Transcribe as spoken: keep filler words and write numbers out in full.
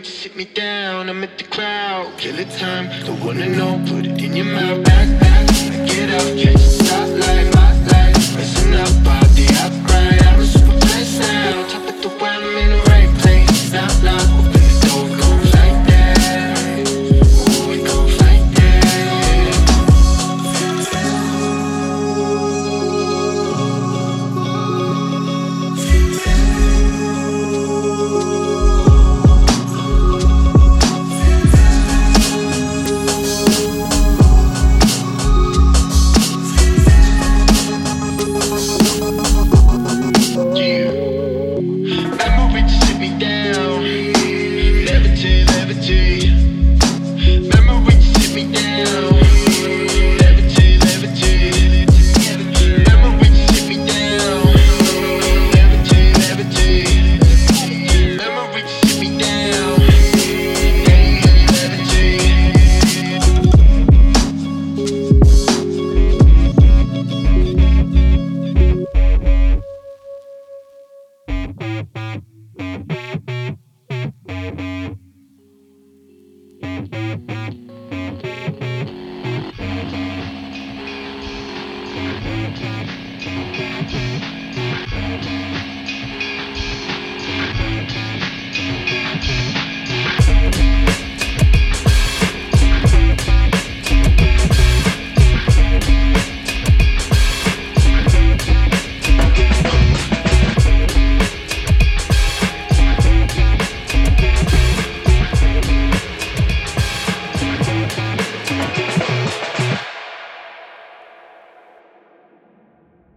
just sit me down. I'm at the crowd, kill it time. Don't wanna know, put it in your mouth. Back, back, get out, catch the spotlight. My life, messing up all the upright. I'm a super fast sound.